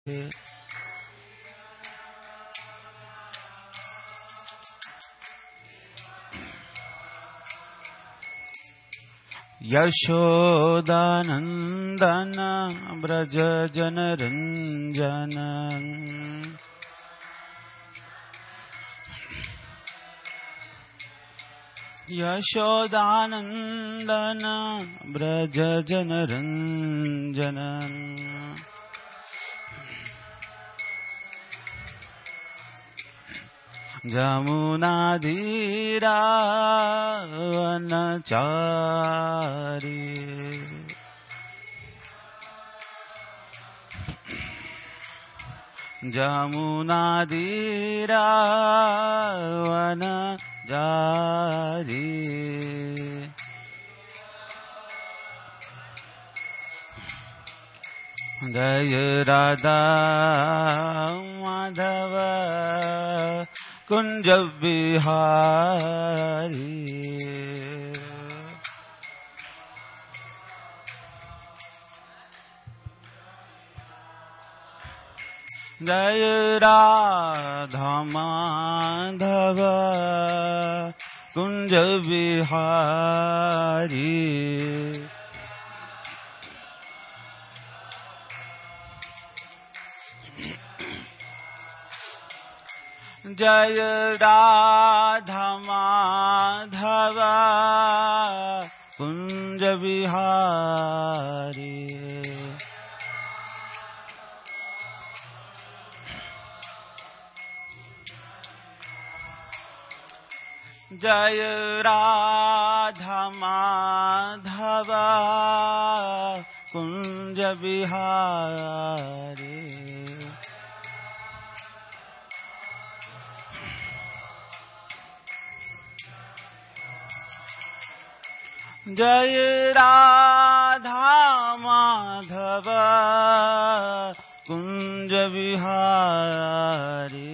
यशोदानन्दन व्रज जनरञ्जन यशोदानन्दन व्रज जनरञ्जन जमुनाधीरावनचारी जमुनाधीरावनचारी जय राधा माधव कुंज बिहारी जय राधा माधव कुंज बिहारी जय राधा माधव कुंज बिहारी जय राधा माधव कुंज बिहारी जय राधा माधव कुंज बिहारी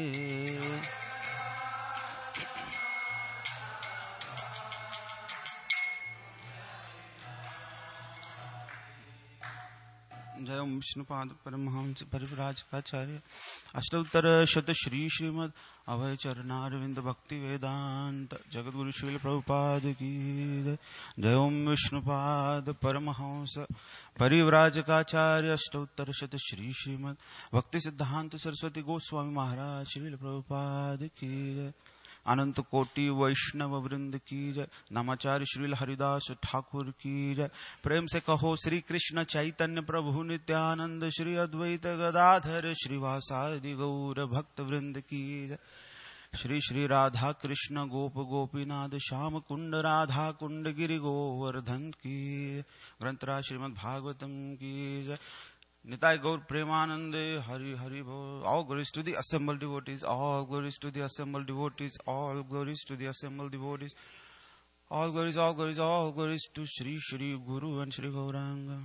जय ओम विष्णुपाद परमहंस परिव्राजकाचार्य अष्टोत्तर शत श्री श्रीमद अभय चरणारविंद भक्ति वेदांत जगद्गुरु श्रील प्रभुपाद की जय ओम विष्णुपाद परमहंस परिव्राजकाचार्य अष्टोत्तर शत श्री श्रीमद भक्ति सिद्धांत सरस्वती गोस्वामी महाराज श्रील प्रभुपाद की जय अनंत कोटि वैष्णव वृंद की जय नामाचार्य श्रील हरिदास ठाकुर की जय प्रेम से कहो श्री कृष्ण चैतन्य प्रभु नित्यानंद श्री अद्वैत गदाधर श्रीवासादि गौर भक्त वृंद की जय श्री श्री राधा कृष्ण गोप गोपीनाथ श्याम कुंड राधा कुंड गिरि गोवर्धन की ग्रंथराज श्रीमद् भागवतम की जय Nitai Gaur Premanande Hari Hari Bol. All glories to the assembled devotees. All glories to the assembled devotees. All glories to the assembled devotees. All glories, all glories, all glories to Shri Shri Guru and Shri Gauranga.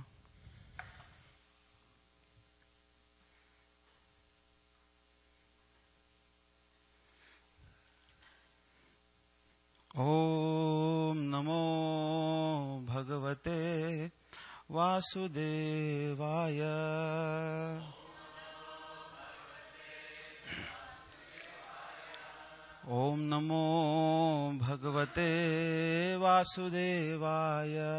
Om Namo Bhagavate Vasudevaya. Om Namo Bhagavate Vasudevaya.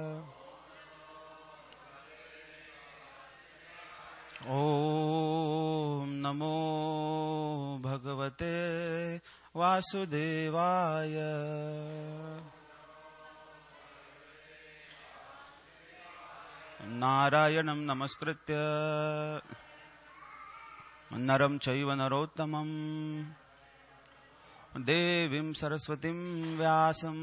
Om Namo Bhagavate Vasudevaya. Narayanam namaskritya naram chaiva narottamam devim saraswatim vyasam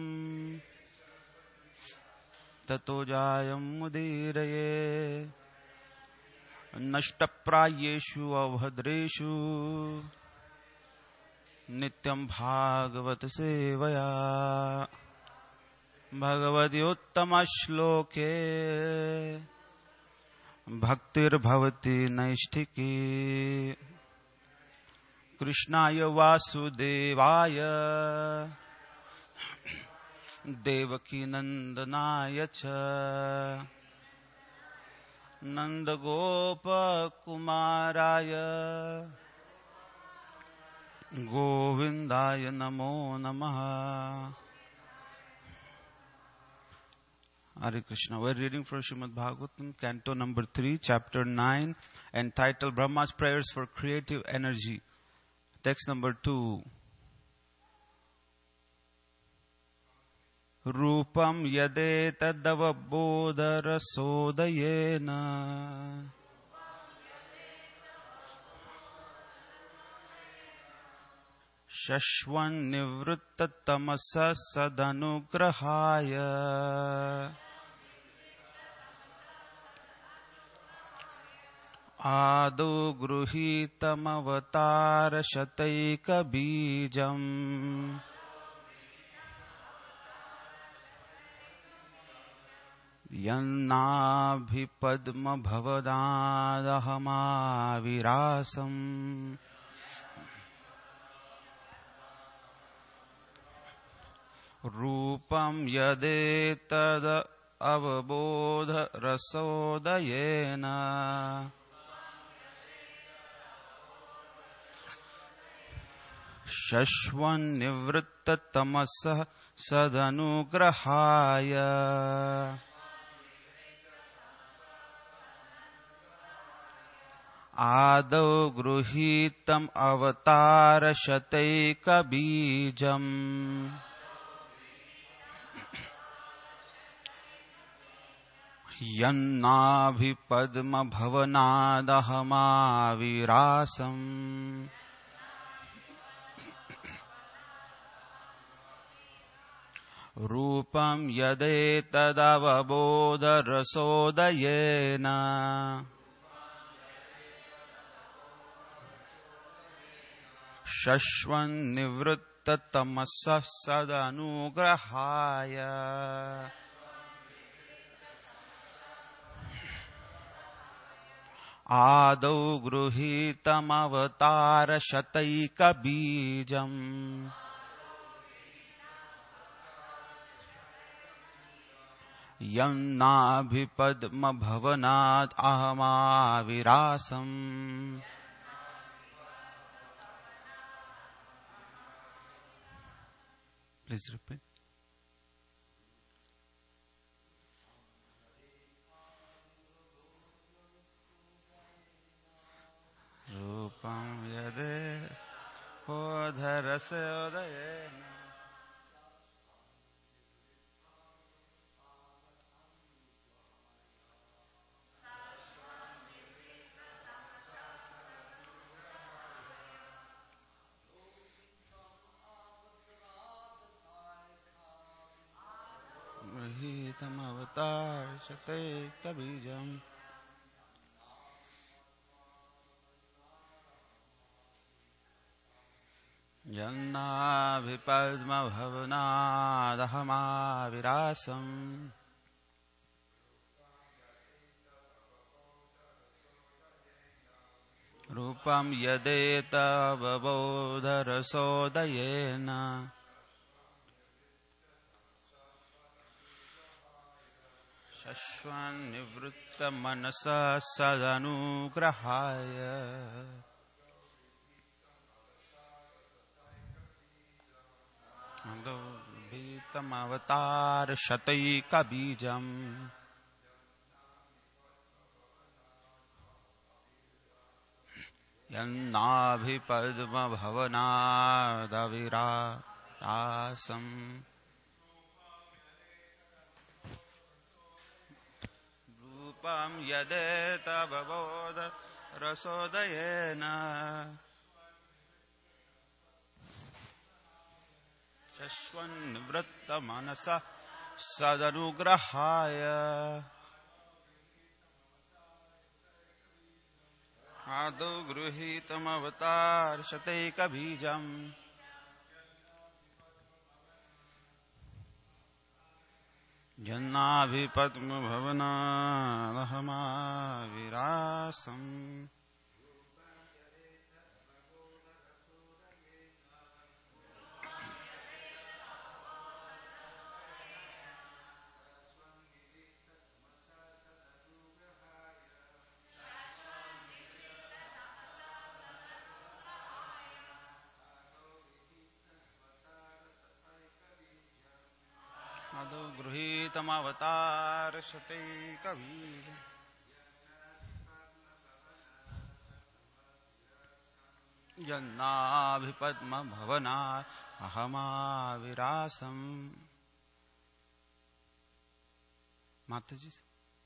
tato jayam mudiraye nashtaprayeshu avhadreshu nityam bhagavat sevaya भगवति उत्तम श्लोके भक्तिर्भवति नैष्ठिकी कृष्णाय वासुदेवाय देवकी नंदनाय च नन्दगोपकुमाराय गोविन्दाय नमो नमः. Hare Krishna. We're reading from Srimad Bhagavatam, Canto number 3, Chapter 9, entitled Brahma's Prayers for Creative Energy. Text number 2. Rupam yadetadavabodharasodayena Shashwan nivrittatamasa sadanugrahaya Ado gruhitamavatar shataika bijam Yannabhipadmabhavadadahamarasam Rupam yadetada avabodha rasodayena Shashwan nivrittatamasa sadanugrahaya Ado gruhitam avatar shataika bijam Yannabhipadmabhavanadahamarasam Rupam yadetadavabodharasodayena Shashwan nivrittatamasa sadanugrahaya Ado gruhitam avatar shataika bijam Yannabhipadmabhavanad ahamavirasam Please repeat. Rupam yade bodharasodayena Grihitam avatar shataika bijam Yannabhipadmabhavanadahamarasam Rupam yadeta vabodharasodayena Shashwan nivritta manasa sadanugrahaya Adobhitam avatar shataika bijam Yannabhipadmabhavanadavirasam Rupam yadeta vabodha rasodayena Shashwan nivritta manasa sadanugrahaya Ado gruhitam avatar shataika bijam Yannabhipadmabhavanadahamarasam गृहीतमवतारशते Kabir यन्नाभिपद्मभवना अहमाविरासम् माता जी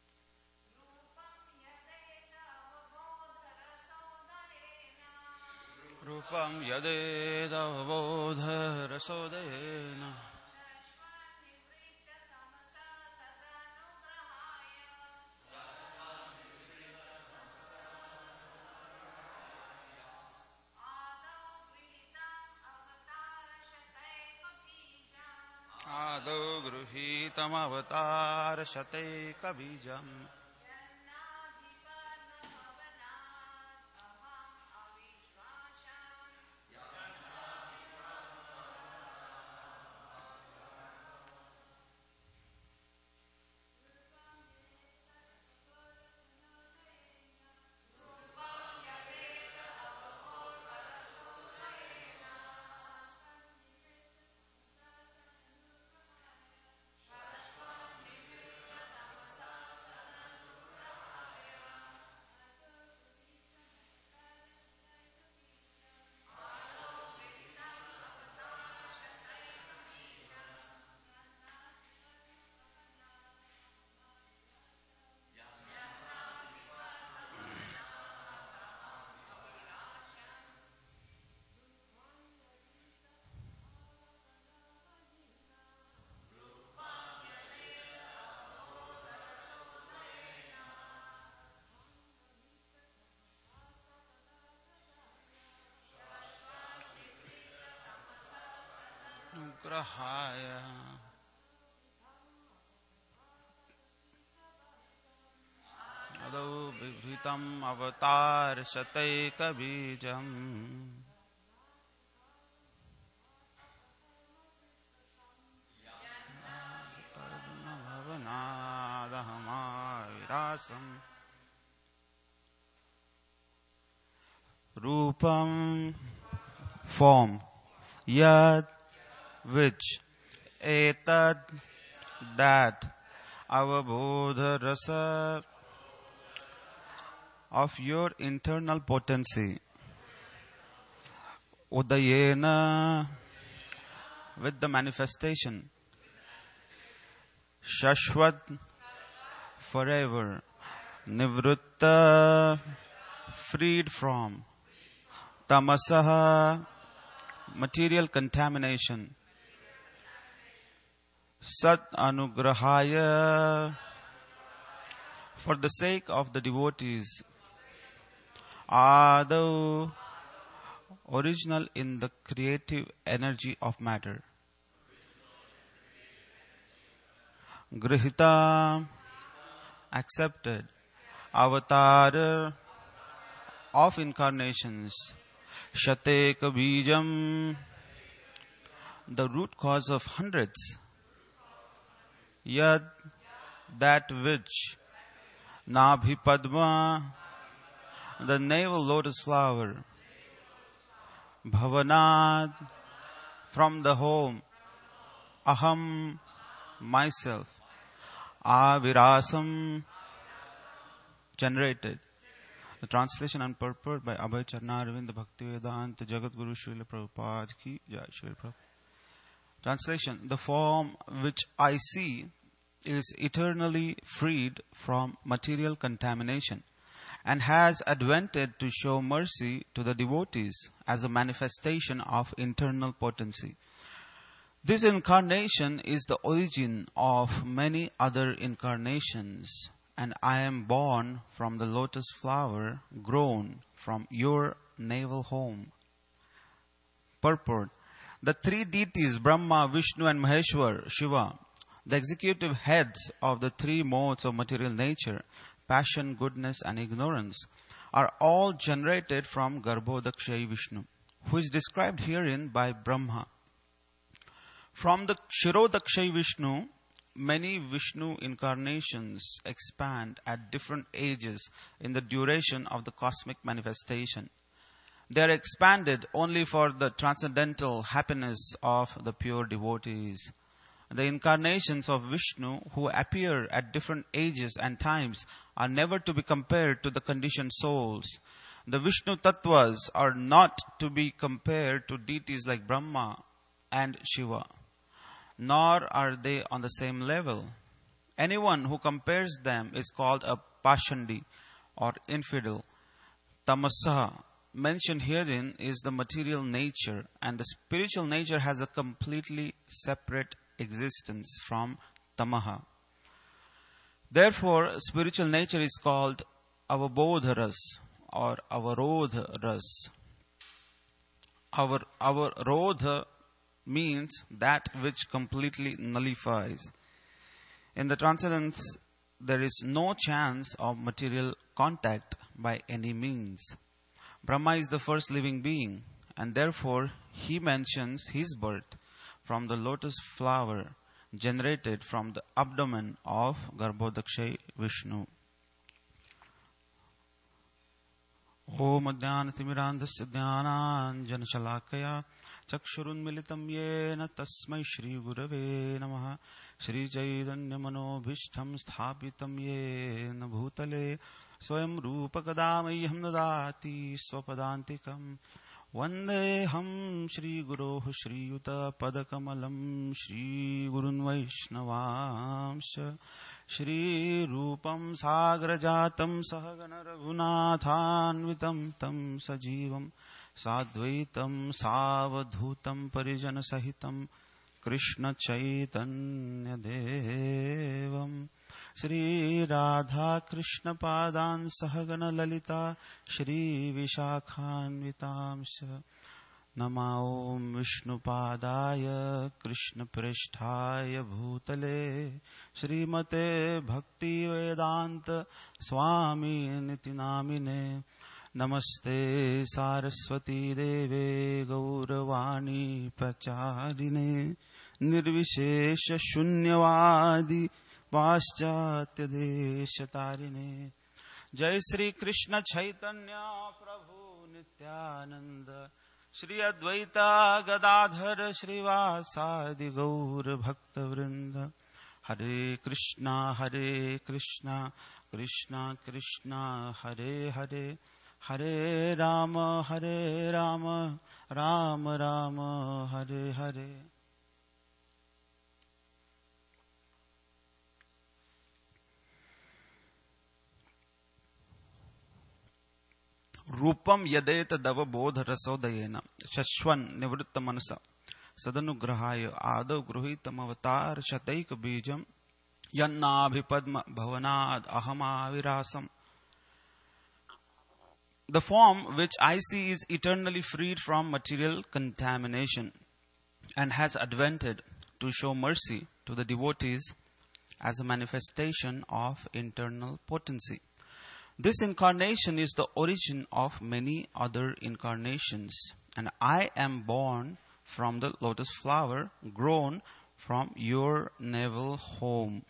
रूपं यदेदवबोधरसोदयेन आदौ गृहीतमवतारशतैकबीजम् ग्रहाय आदौ बिभृतम् अवतारशतैकबीजम् पद्मभवनादहमाविरासम् रूपं form yad which etad that avabodha rasa of your internal potency udayena with the manifestation shashvat forever nivritta freed from tamasaha material contamination Sat Anugrahaya for the sake of the devotees Adau original in the creative energy of matter Grihita accepted Avatar of incarnations Shateka Bijam the root cause of hundreds Yad that which Nabhi Padma the navel lotus flower Bhavanad from the home Aham myself Avirasam generated. The translation and purport by Abhay Charnaravind Bhaktivedanta Jagadguru Srila Prabhupada Ki Jai Srila Prabhupada. Translation: the form which I see is eternally freed from material contamination and has advented to show mercy to the devotees as a manifestation of internal potency. This incarnation is the origin of many other incarnations, and I am born from the lotus flower grown from your navel home. Purport: the three deities Brahma, Vishnu and Maheshwar, Shiva, the executive heads of the three modes of material nature, passion, goodness and ignorance, are all generated from Garbhodakshayi Vishnu, who is described herein by Brahma. From the Kshirodakshayi Vishnu, many Vishnu incarnations expand at different ages in the duration of the cosmic manifestation. They are expanded only for the transcendental happiness of the pure devotees. The incarnations of Vishnu who appear at different ages and times are never to be compared to the conditioned souls. The Vishnu Tattvas are not to be compared to deities like Brahma and Shiva, nor are they on the same level. Anyone who compares them is called a Pashandi or infidel. Tamasa mentioned herein is the material nature, and the spiritual nature has a completely separate existence from Tamaha. Therefore, spiritual nature is called Avabodharas or Avarodharas. Avarodha means that which completely nullifies. In the transcendence, there is no chance of material contact by any means. Brahma is the first living being, and therefore he mentions his birth from the lotus flower generated from the abdomen of Garbhodakshay Vishnu. Om Adhyanathimirantasya Dhyananjanashalakaya Chakshurunmilitam Yena Tasmai Shri Gurave Namaha Shri Chaitanya Manobhishtham Sthapitam Yena Bhutale Swayam Rupa Kadamayam Dadati Swapadantikam Vandeham Shri Guroh Shri Yuta Padakamalam Shri Gurun Vaishnavamsha Shri Rupam Sagrajatam Sahagana Raghunathanvitam Tam Sajivam Sadvaitam Savadhutam Parijana Sahitam Krishna Chaitanya Devam Shri Radha Krishna Padan Sahagana Lalita Shri Vishakhanvitamsha Nama Om Vishnu Padaya Krishna Pristhaya Bhutale Shri Mate Bhakti Vedanta Swami Niti Namine Namaste Saraswati Deve Gauravani Pracharine Nirvishesha Shunyavadi Paschatya Deshatarine Jai Shri Krishna Chaitanya Prabhu Nityananda Shri Advaita Gadadhar Srivasadi Gaur Bhakta Vrinda Hare Krishna Krishna Krishna Hare Hare Hare Rama Rama Rama Hare Hare. Rupam yadeta dava bodha rasodayena shashwan nivritta manasa sadanugrahaya adav gruhitam avatar shataika bijam yannabhipadma bhavanad ahamavirasam. The form which I see is eternally freed from material contamination and has advented to show mercy to the devotees as a manifestation of internal potency. This incarnation is the origin of many other incarnations, and I am born from the lotus flower grown from your navel home.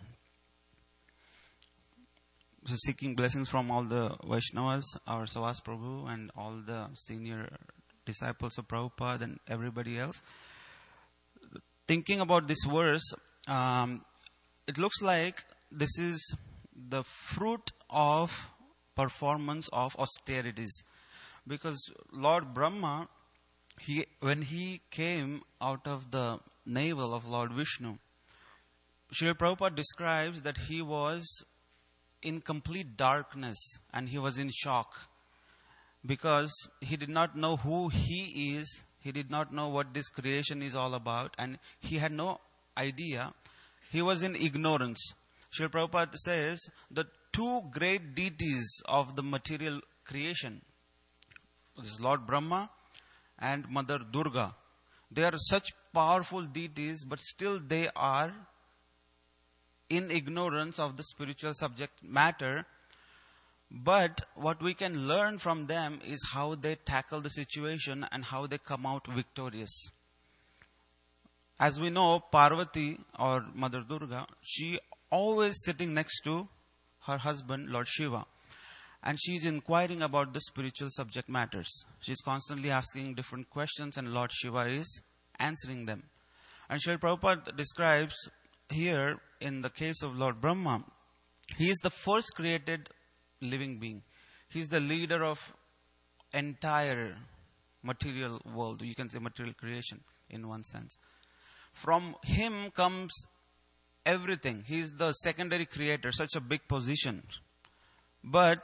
So seeking blessings from all the Vaishnavas, our Savas Prabhu, and all the senior disciples of Prabhupada and everybody else. Thinking about this verse, it looks like this is the fruit of performance of austerities. Because Lord Brahma, when he came out of the navel of Lord Vishnu, Srila Prabhupada describes that he was in complete darkness and he was in shock because he did not know who he is, he did not know what this creation is all about, and he had no idea. He was in ignorance. Srila Prabhupada says the two great deities of the material creation is Lord Brahma and Mother Durga. They are such powerful deities, but still they are in ignorance of the spiritual subject matter. But what we can learn from them is how they tackle the situation and how they come out victorious. As we know, Parvati or Mother Durga, she always sitting next to her husband Lord Shiva, and she is inquiring about the spiritual subject matters. She is constantly asking different questions and Lord Shiva is answering them. And Srila Prabhupada describes here in the case of Lord Brahma, he is the first created living being. He is the leader of entire material world. You can say material creation in one sense. From him comes everything. He is the secondary creator, such a big position. But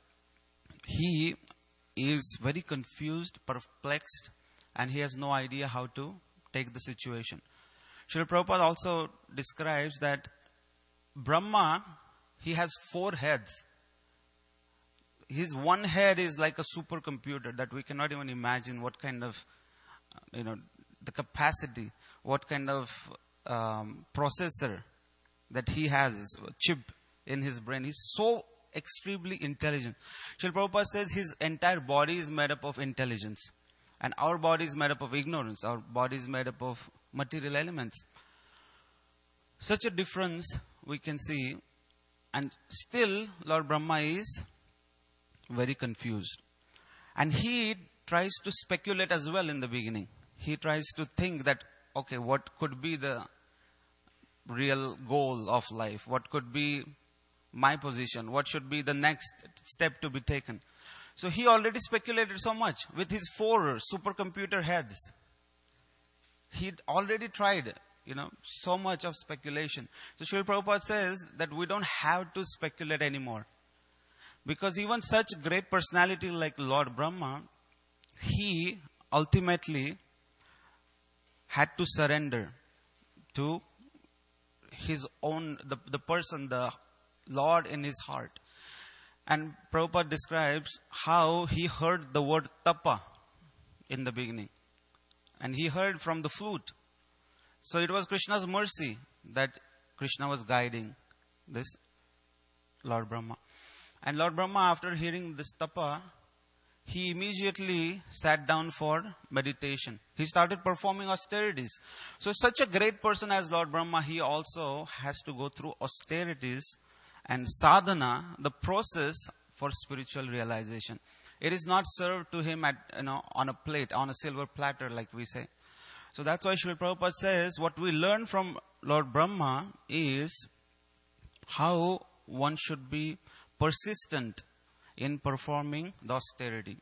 he is very confused, perplexed, and he has no idea how to take the situation. Srila Prabhupada also describes that Brahma, he has 4 heads. His one head is like a supercomputer that we cannot even imagine what kind of, the capacity, what kind of processor that he has, chip in his brain. He's so extremely intelligent. Srila Prabhupada says his entire body is made up of intelligence. And our body is made up of ignorance. Our body is made up of material elements. Such a difference we can see. And still, Lord Brahma is very confused. And he tries to speculate as well in the beginning. He tries to think that, okay, what could be the real goal of life? What could be my position? What should be the next step to be taken? So he already speculated so much with his 4 supercomputer heads. He already tried, so much of speculation. So Srila Prabhupada says that we don't have to speculate anymore. Because even such great personality like Lord Brahma, he ultimately had to surrender to his own, the person, the Lord in his heart. And Prabhupada describes how he heard the word tapa in the beginning. And he heard from the flute. So it was Krishna's mercy that Krishna was guiding this Lord Brahma. And Lord Brahma, after hearing this tapa, he immediately sat down for meditation. He started performing austerities. So such a great person as Lord Brahma, he also has to go through austerities and sadhana, the process for spiritual realization. It is not served to him on a plate, on a silver platter, like we say. So that's why Srila Prabhupada says, what we learn from Lord Brahma is how one should be persistent in performing the austerity.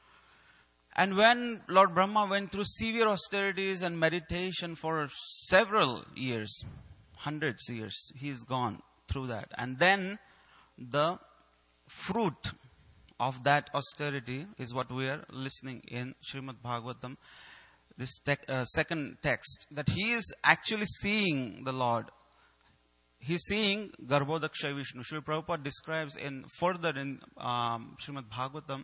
And when Lord Brahma went through severe austerities and meditation for several years, hundreds of years, he's gone through that. And then the fruit of that austerity is what we are listening in Srimad Bhagavatam, this second text, that he is actually seeing the Lord. He's seeing Garbhodakshay Vishnu. Srila Prabhupada describes further in Srimad Bhagavatam,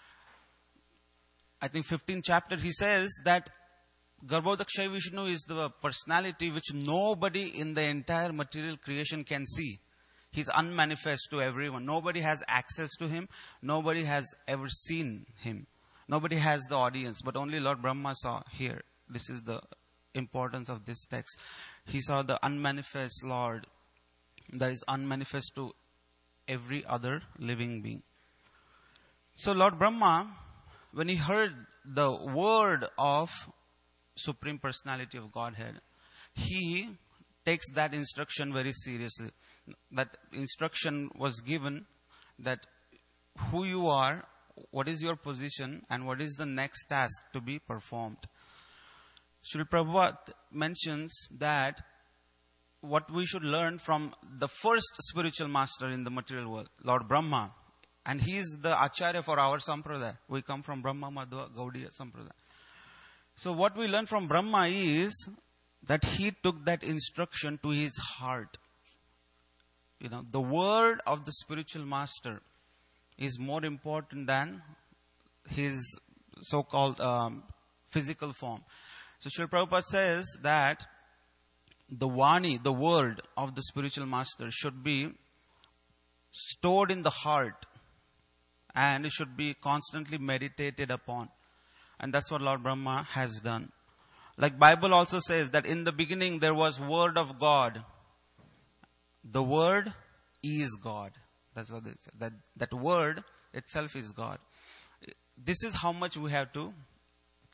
I think 15th chapter, he says that Garbhodakshay Vishnu is the personality which nobody in the entire material creation can see. He's unmanifest to everyone. Nobody has access to him. Nobody has ever seen him. Nobody has the audience, but only Lord Brahma saw here. This is the importance of this text. He saw the unmanifest Lord that is unmanifest to every other living being. So Lord Brahma, when he heard the word of Supreme Personality of Godhead, he takes that instruction very seriously. That instruction was given that who you are, what is your position, and what is the next task to be performed. Srila Prabhupada mentions that what we should learn from the first spiritual master in the material world, Lord Brahma, and he is the Acharya for our Sampradaya. We come from Brahma Madhva Gaudiya Sampradaya. So what we learn from Brahma is that he took that instruction to his heart. The word of the spiritual master is more important than his so-called physical form. So Srila Prabhupada says that the Vani, the word of the spiritual master, should be stored in the heart and it should be constantly meditated upon. And that's what Lord Brahma has done. Like Bible also says that in the beginning there was word of God. The word is God. That's what they say. That word itself is God. This is how much we have to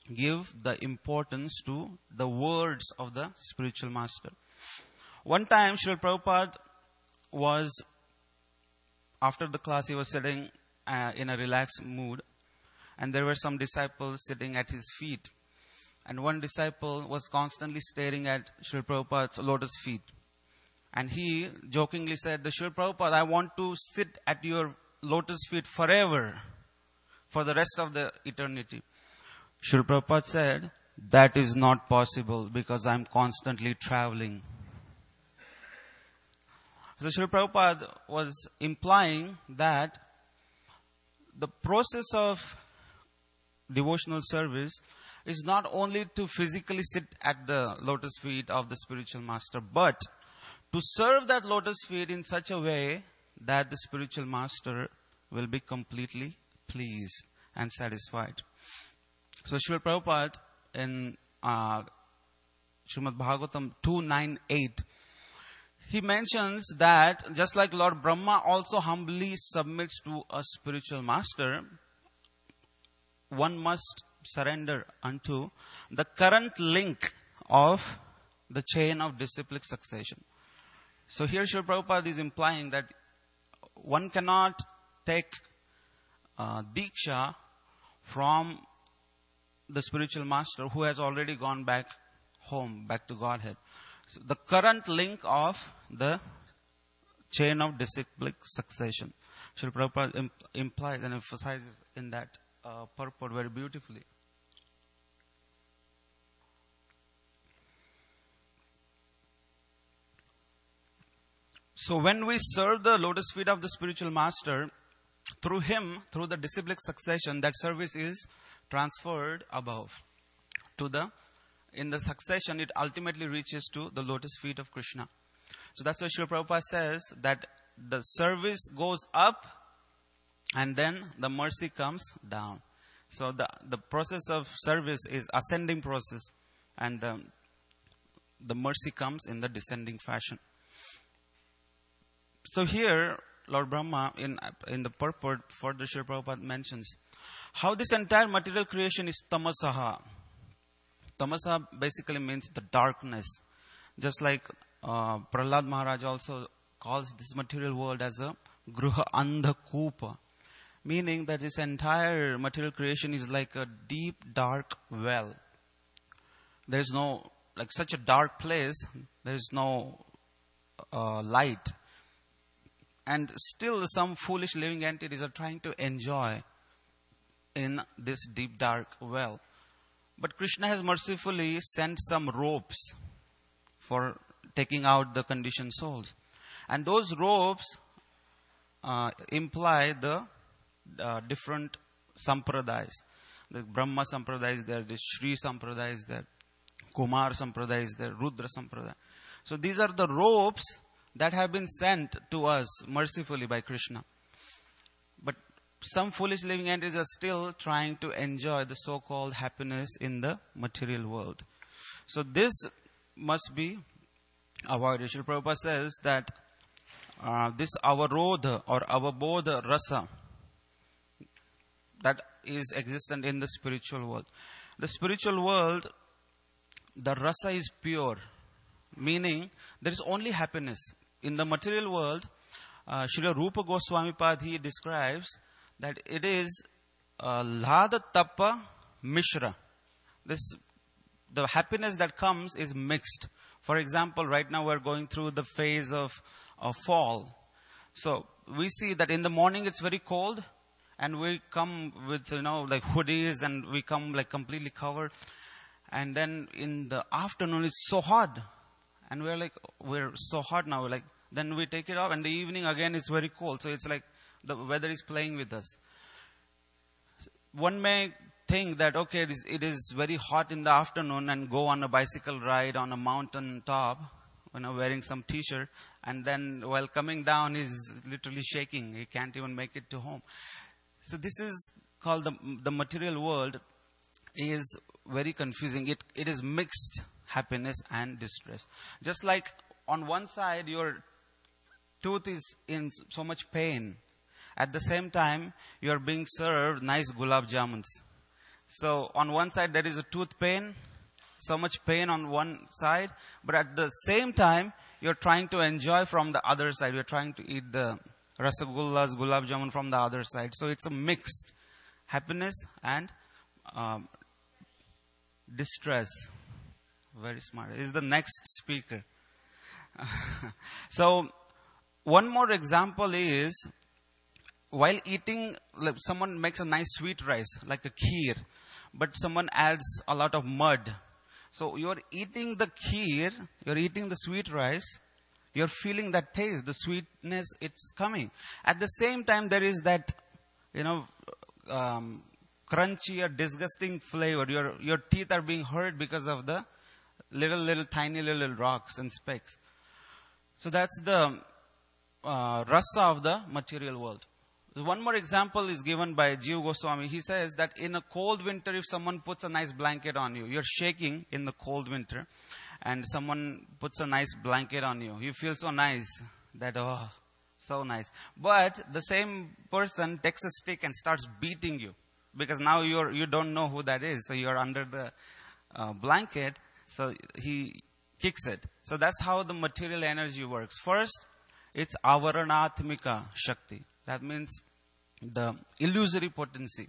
give the importance to the words of the spiritual master. One time, Srila Prabhupada was, after the class, he was sitting in a relaxed mood, and there were some disciples sitting at his feet. And one disciple was constantly staring at Srila Prabhupada's lotus feet. And he jokingly said, Srila Prabhupada, I want to sit at your lotus feet forever, for the rest of the eternity. Srila Prabhupada said, that is not possible because I am constantly traveling. So Srila Prabhupada was implying that the process of devotional service is not only to physically sit at the lotus feet of the spiritual master, but to serve that lotus feet in such a way that the spiritual master will be completely pleased and satisfied. So Srila Prabhupada in Srimad Bhagavatam 298, he mentions that just like Lord Brahma also humbly submits to a spiritual master, one must surrender unto the current link of the chain of disciplic succession. So here Srila Prabhupada is implying that one cannot take Diksha from the spiritual master who has already gone back home, back to Godhead. So the current link of the chain of disciplic succession. Srila Prabhupada implies and emphasizes in that purport very beautifully. So when we serve the lotus feet of the spiritual master, through him, through the disciplic succession, that service is transferred above to in the succession, it ultimately reaches to the lotus feet of Krishna. So that's why Srila Prabhupada says that the service goes up and then the mercy comes down. So the process of service is ascending process, and the mercy comes in the descending fashion. So here, Lord Brahma in the purport further Srila Prabhupada mentions how this entire material creation is tamasaha. Tamasa basically means the darkness. Just like Prahlad Maharaj also calls this material world as a gruha andhakupa, meaning that this entire material creation is like a deep dark well. There is no, like such a dark place, there is no light. And still some foolish living entities are trying to enjoy in this deep dark well. But Krishna has mercifully sent some ropes for taking out the conditioned souls. And those ropes imply the different sampradayas. The Brahma Sampradaya is there, the Shri Sampradaya is there, Kumar Sampradaya is there, Rudra Sampradaya. So these are the ropes that have been sent to us mercifully by Krishna. But some foolish living entities are still trying to enjoy the so-called happiness in the material world. So this must be avoided. Srila Prabhupada says that this avarodha or avabodha rasa that is existent in the spiritual world. The spiritual world, the rasa is pure, meaning there is only happiness. In the material world, Srila Rupa Goswami Pad, he describes that it is Lada Tappa Mishra. The happiness that comes is mixed. For example, right now we're going through the phase of fall. So we see that in the morning it's very cold, and we come with, like hoodies, and we come like completely covered. And then in the afternoon it's so hot. And we're so hot now. Then we take it off, and the evening again it's very cold. So it's like the weather is playing with us. One may think that, okay, it is very hot in the afternoon, and go on a bicycle ride on a mountain top, wearing some t-shirt, and then while coming down he's literally shaking. He can't even make it to home. So this is called the material world is very confusing. It is mixed happiness and distress. Just like on one side your tooth is in so much pain, at the same time you are being served nice gulab jamuns. So on one side there is a tooth pain, so much pain on one side, but at the same time, you're trying to enjoy from the other side. You're trying to eat the rasagullas, gulab jamun from the other side. So it's a mixed happiness and distress. Very smart. Is the next speaker. So one more example is, while eating, like someone makes a nice sweet rice, like a kheer, but someone adds a lot of mud. So you're eating the kheer, you're eating the sweet rice, you're feeling that taste, the sweetness, it's coming. At the same time, there is that, crunchy or disgusting flavor. Your teeth are being hurt because of the tiny little rocks and specks. So that's the rasa of the material world. One more example is given by Jiva Goswami. He says that in a cold winter, if someone puts a nice blanket on you, you're shaking in the cold winter, and someone puts a nice blanket on you, you feel so nice that, oh, so nice. But the same person takes a stick and starts beating you, because now you don't know who that is, so you're under the blanket, so he kicks it. So that's how the material energy works. First, it's avaranatmika shakti. That means the illusory potency.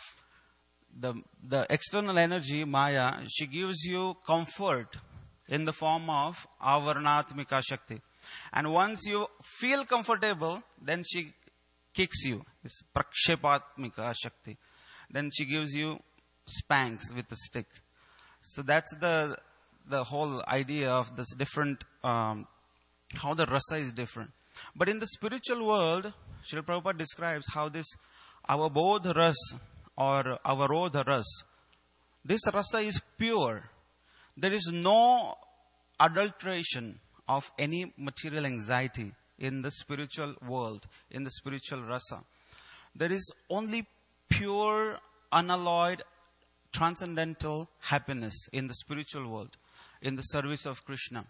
The external energy, Maya, she gives you comfort in the form of avaranatmika shakti. And once you feel comfortable, then she kicks you. It's prakshepatmika shakti. Then she gives you spanks with a stick. So that's the whole idea of this different, how the rasa is different. But in the spiritual world, Srila Prabhupada describes how this avabodha ras or avarodha ras, this rasa is pure. There is no adulteration of any material anxiety in the spiritual world, in the spiritual rasa. There is only pure, unalloyed, transcendental happiness in the spiritual world, in the service of Krishna.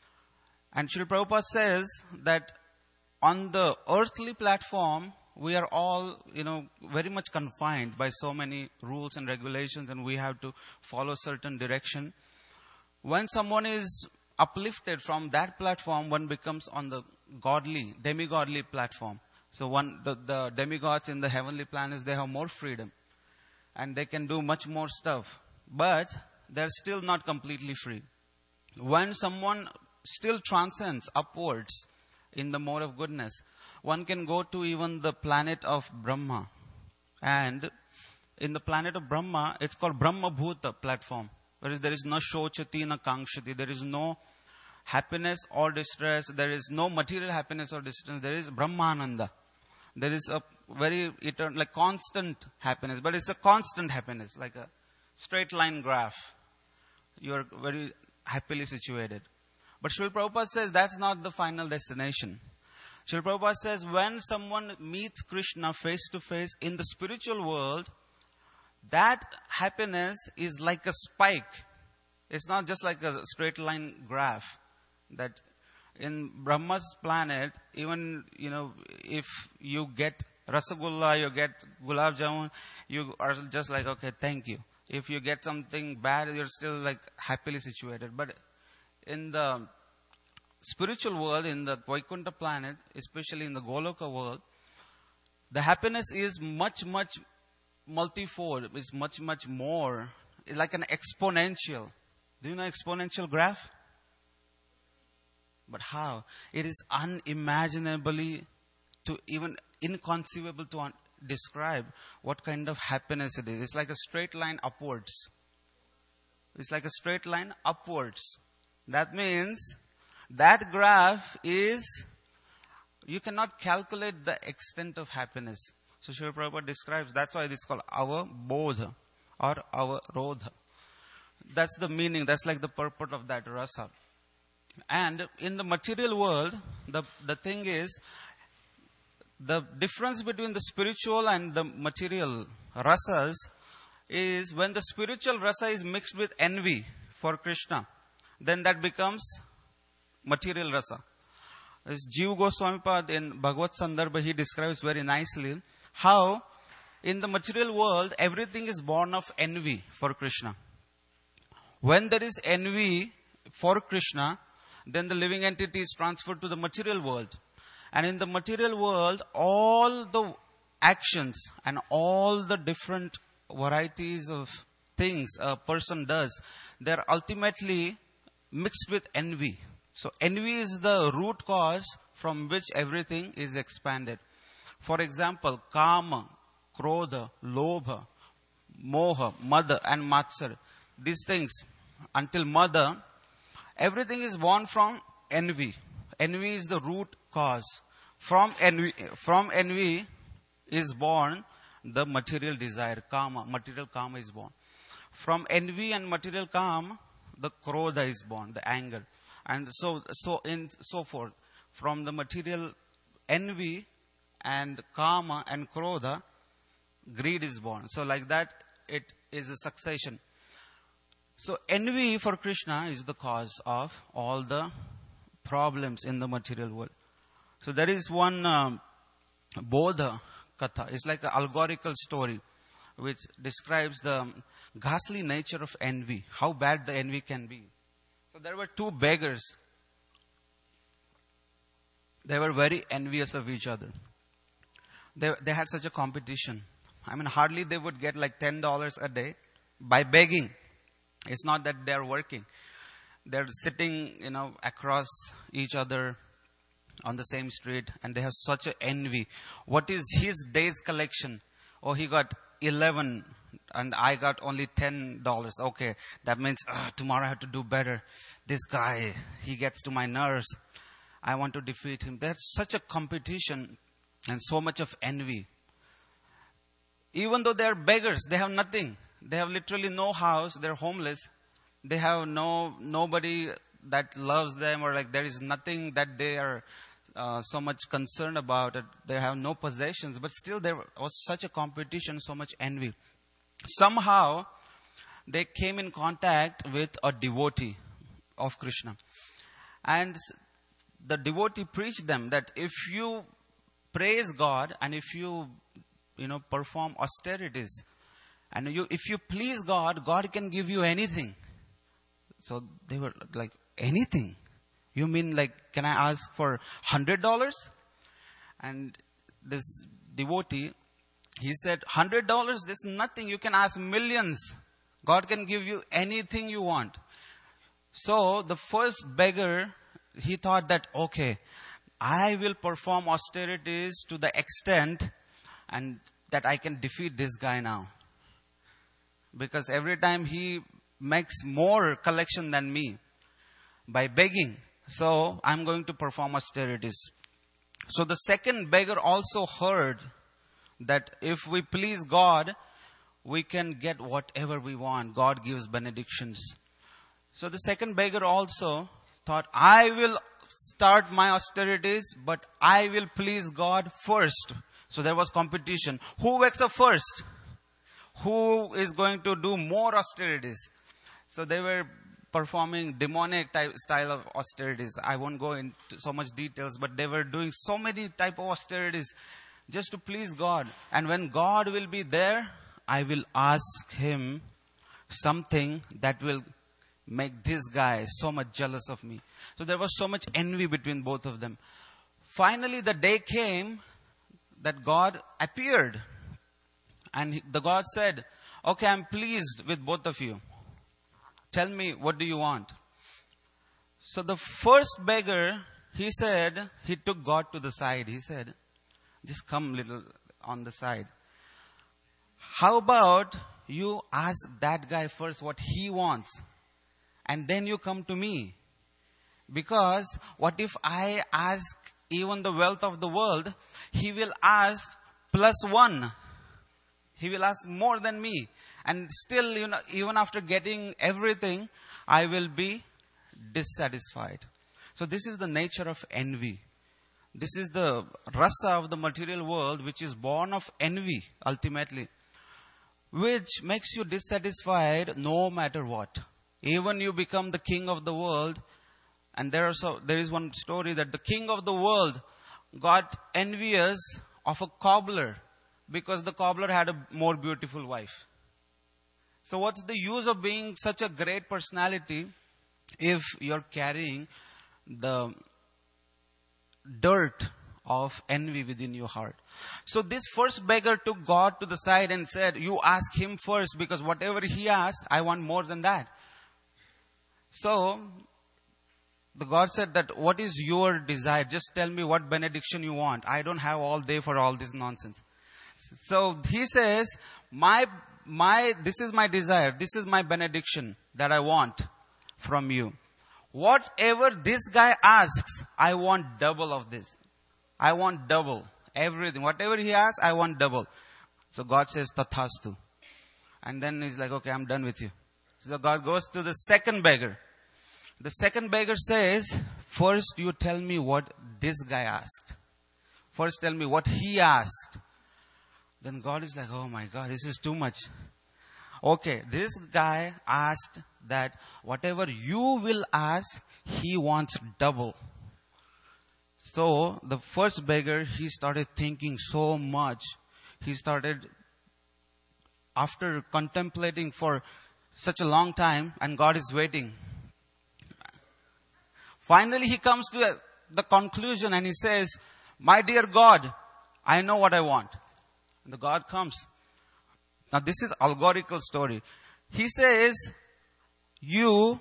And Srila Prabhupada says that on the earthly platform, we are all, very much confined by so many rules and regulations, and we have to follow certain direction. When someone is uplifted from that platform, one becomes on the demigodly platform. So the demigods in the heavenly planets, they have more freedom, and they can do much more stuff. But they're still not completely free. When someone still transcends upwards in the mode of goodness, one can go to even the planet of Brahma. And in the planet of Brahma, it's called Brahma Bhuta platform. Whereas there is no shochati, no kangshati. There is no happiness or distress. There is no material happiness or distress. There is Brahmananda. There is a very eternal, like constant happiness. But it's a constant happiness, like a straight line graph. You are very happily situated. But Srila Prabhupada says that's not the final destination. Srila Prabhupada says when someone meets Krishna face to face in the spiritual world, that happiness is like a spike. It's not just like a straight line graph. That in Brahma's planet, even, if you get rasagulla, you get gulab jamun, you are just like, okay, thank you. If you get something bad, you're still like happily situated. But in the spiritual world, in the Vaikuntha planet, especially in the Goloka world, the happiness is much, much multifold. It's much, much more. It's like an exponential. Do you know exponential graph? But how? It is unimaginably, to even inconceivable to describe what kind of happiness it is. It's like a straight line upwards. It's like a straight line upwards. That means that graph is, you cannot calculate the extent of happiness. So Srila Prabhupada describes, that's why it is called our bodha or our rodha. That's the meaning, that's like the purport of that rasa. And in the material world, the thing is, the difference between the spiritual and the material rasas is when the spiritual rasa is mixed with envy for Krishna, then that becomes material rasa. As Jiva Goswami Pad in Bhagavad Sandarbha, he describes very nicely how in the material world, everything is born of envy for Krishna. When there is envy for Krishna, then the living entity is transferred to the material world. And in the material world, all the actions and all the different varieties of things a person does, they're ultimately mixed with envy. So envy is the root cause from which everything is expanded. For example, kama, krodha, lobha, moha, mada and matsar. These things, until mada, everything is born from envy. Envy is the root cause. From envy is born the material desire, kama, material kama is born. From envy and material kama, the krodha is born, the anger. And so forth. From the material envy and kama and krodha, greed is born. So like that, it is a succession. So envy for Krishna is the cause of all the problems in the material world. So there is one Bodha Katha. It's like an allegorical story which describes the ghastly nature of envy, how bad the envy can be. So there were two beggars. They were very envious of each other. They had such a competition. I mean, hardly they would get like $10 a day by begging. It's not that they're working. They're sitting, across each other on the same street, and they have such an envy. What is his day's collection? Oh, he got 11 and I got only $10. Okay, that means tomorrow I have to do better. This guy, he gets to my nerves. I want to defeat him. There's such a competition and so much of envy. Even though they're beggars, they have nothing. They have literally no house. They're homeless. They have nobody that loves them, or like there is nothing that they are so much concerned about. They have no possessions, but still there was such a competition, so much envy. Somehow they came in contact with a devotee of Krishna, and the devotee preached them that if you praise God and if you perform austerities and if you please God, God can give you anything. So they were like, anything? You mean like, can I ask for $100? And this devotee, he said, $100, this is nothing. You can ask millions. God can give you anything you want. So the first beggar, he thought that, okay, I will perform austerities to the extent and that I can defeat this guy now. Because every time he makes more collection than me by begging. So I'm going to perform austerities. So the second beggar also heard that if we please God, we can get whatever we want. God gives benedictions. So the second beggar also thought, I will start my austerities, but I will please God first. So there was competition. Who wakes up first? Who is going to do more austerities? So they were performing demonic style of austerities. I won't go into so much details, but they were doing so many type of austerities just to please God. And when God will be there, I will ask him something that will make this guy so much jealous of me. So there was so much envy between both of them. Finally, the day came that God appeared. And the God said, okay, I'm pleased with both of you. Tell me, what do you want? So the first beggar, he said, he took God to the side. He said, just come little on the side. How about you ask that guy first what he wants? And then you come to me. Because what if I ask even the wealth of the world? He will ask +1. He will ask more than me. And still, even after getting everything, I will be dissatisfied. So this is the nature of envy. This is the rasa of the material world, which is born of envy, ultimately. Which makes you dissatisfied no matter what. Even you become the king of the world. And there is one story that the king of the world got envious of a cobbler because the cobbler had a more beautiful wife. So what's the use of being such a great personality if you're carrying the dirt of envy within your heart? So this first beggar took God to the side and said, you ask him first, because whatever he asks, I want more than that. So the God said that, what is your desire? Just tell me what benediction you want. I don't have all day for all this nonsense. So he says, this is my desire. This is my benediction that I want from you. Whatever this guy asks, I want double of this. I want double. Everything. Whatever he asks, I want double. So God says, Tathastu. And then he's like, okay, I'm done with you. So God goes to the second beggar. The second beggar says, first you tell me what this guy asked. First tell me what he asked. Then God is like, oh my God, this is too much. Okay, this guy asked that whatever you will ask, he wants double. So the first beggar, he started thinking so much. He started, after contemplating for such a long time, and God is waiting. Finally, he comes to the conclusion and he says, my dear God, I know what I want. And the God comes. Now this is allegorical story. He says, you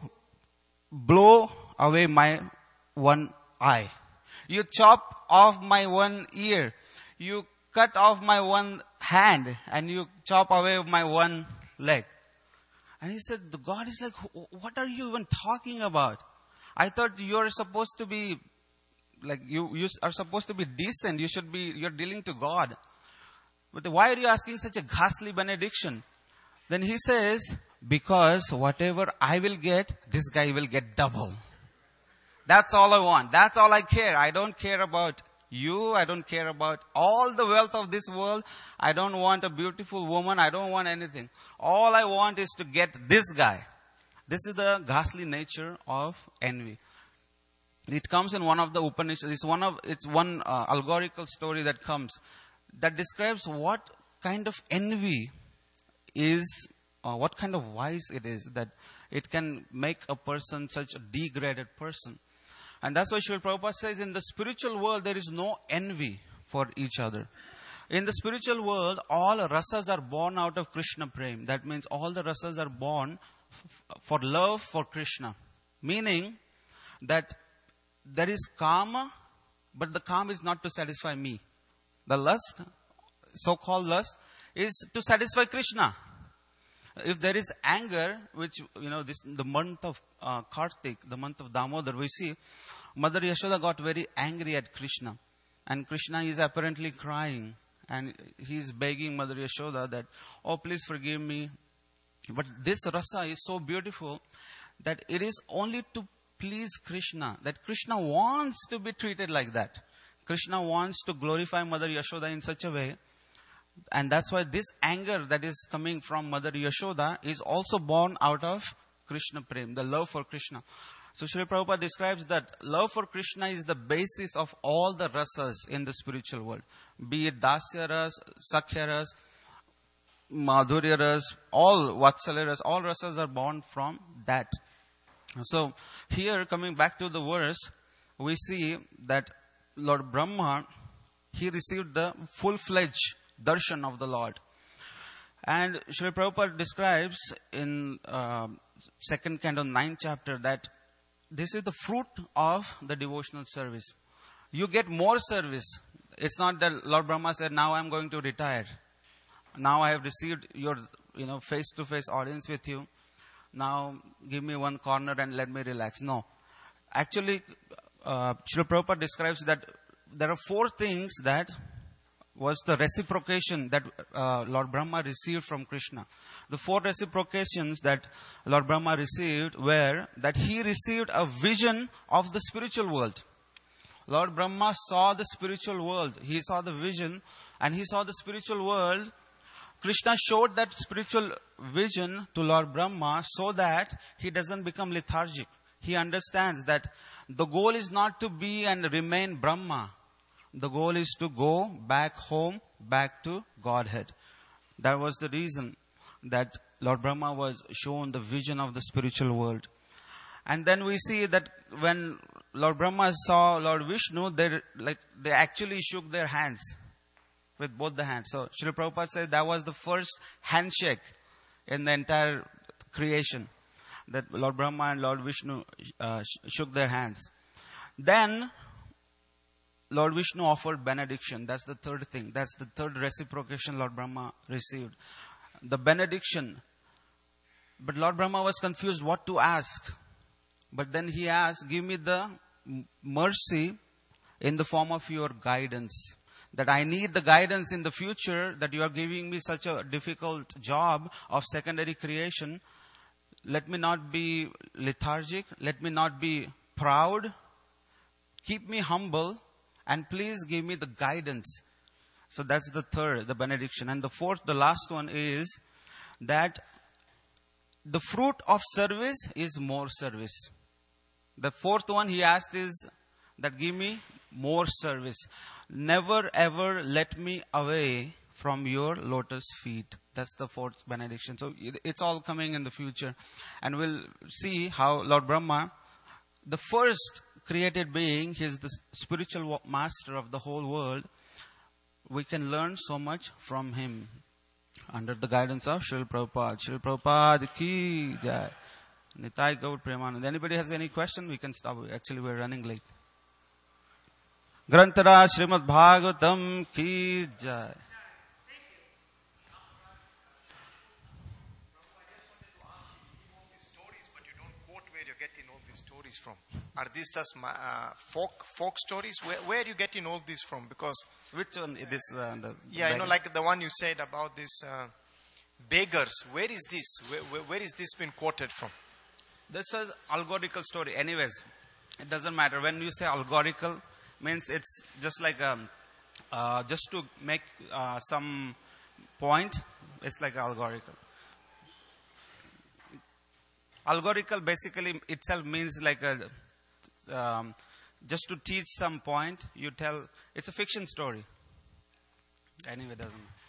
blow away my one eye. You chop off my one ear. You cut off my one hand. And you chop away my one leg. And he said, the God is like, what are you even talking about? I thought you're supposed to be, like, you are supposed to be decent. You're dealing to God. But why are you asking such a ghastly benediction? Then he says, because whatever I will get, this guy will get double. That's all I want. That's all I care. I don't care about you. I don't care about all the wealth of this world. I don't want a beautiful woman. I don't want anything. All I want is to get this guy. This is the ghastly nature of envy. It comes in one of the Upanishads. It's one allegorical story that comes that describes what kind of envy is, what kind of vice it is that it can make a person such a degraded person. And that's why Srila Prabhupada says in the spiritual world there is no envy for each other. In the spiritual world, all rasas are born out of Krishna Prem. That means all the rasas are born for love for Krishna. Meaning that there is kama, but the kama is not to satisfy me. The lust, so-called lust, is to satisfy Krishna. If there is anger, which, the month of Kartik, the month of Damodar, we see Mother Yashoda got very angry at Krishna. And Krishna is apparently crying. And he is begging Mother Yashoda that, oh, please forgive me. But this rasa is so beautiful that it is only to please Krishna. That Krishna wants to be treated like that. Krishna wants to glorify Mother Yashoda in such a way. And that's why this anger that is coming from Mother Yashoda is also born out of Krishna Prem, the love for Krishna. So Srila Prabhupada describes that love for Krishna is the basis of all the rasas in the spiritual world. Be it Dasya ras, Sakhya ras, Madhurya ras, all Vatsalya ras, all rasas are born from that. So here, coming back to the verse, we see that Lord Brahma, he received the full-fledged darshan of the Lord. And Srila Prabhupada describes in second canto, 9th chapter, that this is the fruit of the devotional service. You get more service. It's not that Lord Brahma said, now I'm going to retire. Now I have received your, face-to-face audience with you. Now give me one corner and let me relax. No. Actually, Srila Prabhupada describes that there are 4 things that was the reciprocation that Lord Brahma received from Krishna. The 4 reciprocations that Lord Brahma received were that he received a vision of the spiritual world. Lord Brahma saw the spiritual world. He saw the vision and he saw the spiritual world. Krishna showed that spiritual vision to Lord Brahma so that he doesn't become lethargic. He understands that the goal is not to be and remain Brahma. The goal is to go back home back to Godhead. That was the reason that Lord Brahma was shown the vision of the spiritual world. And then we see that when Lord Brahma saw Lord Vishnu, they actually shook their hands with both the hands. So Srila Prabhupada said that was the first handshake in the entire creation, that Lord Brahma and Lord Vishnu shook their hands. Then Lord Vishnu offered benediction. That's the third thing. That's the third reciprocation Lord Brahma received. The benediction. But Lord Brahma was confused what to ask. But then he asked, give me the mercy in the form of your guidance. That I need the guidance in the future, that you are giving me such a difficult job of secondary creation. Let me not be lethargic. Let me not be proud. Keep me humble. And please give me the guidance. So that's the third, the benediction. And the fourth, the last one is that the fruit of service is more service. The fourth one he asked is that give me more service. Never ever let me away from your lotus feet. That's the fourth benediction. So it's all coming in the future. And we'll see how Lord Brahma, the first created being, he is the spiritual master of the whole world. We can learn so much from him under the guidance of Srila Prabhupada. Srila Prabhupada ki jai. Nitai Gaur Premanand. Anybody has any question? We can stop. Actually, we're running late. Grantara Srimad Bhagavatam ki jai. From? Are these just folk stories? Where are you getting all this from? Because which one is this? Like the one you said about this beggars. Where is this? Where is this been quoted from? This is allegorical story. Anyways, it doesn't matter. When you say allegorical, means it's just like just to make some point. It's like allegorical. Allegorical basically itself means like just to teach some point. You tell, it's a fiction story. Anyway, doesn't matter.